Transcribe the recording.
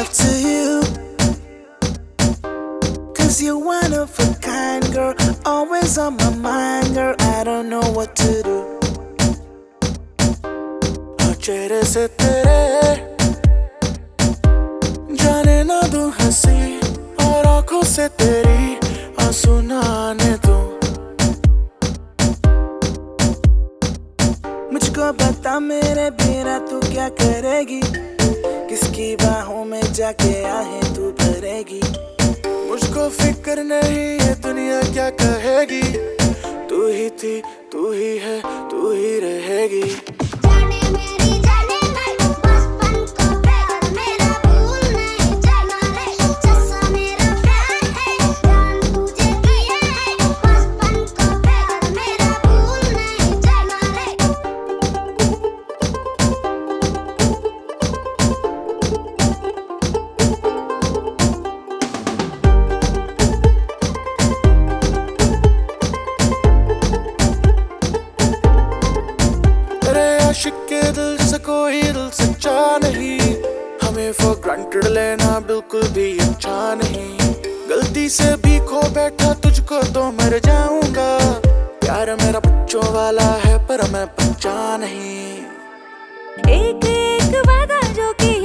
love to you, 'cause you're one of a kind, girl. Always on my mind, girl. I don't know what to do. और चेहरे से तेरे जाने ना दूं हंसी, और आंखों से तेरी आंसू ना आने दूं। मुझको बता मेरे बिना तू क्या करेगी, किसकी बाहों में जाके आहें तू भरेगी। मुझको फिक्र नहीं ये दुनिया क्या कहेगी, तू ही थी, तू ही है, तू ही रहेगी। आशिक के दिल से कोई दिल सच्चा नहीं, हमें फॉर ग्रांटेड लेना बिल्कुल भी अच्छा नहीं। गलती से भी खो बैठा तुझको तो मर जाऊंगा, प्यार मेरा बच्चों वाला है पर मैं बच्चा नहीं। एक एक वादा जो कि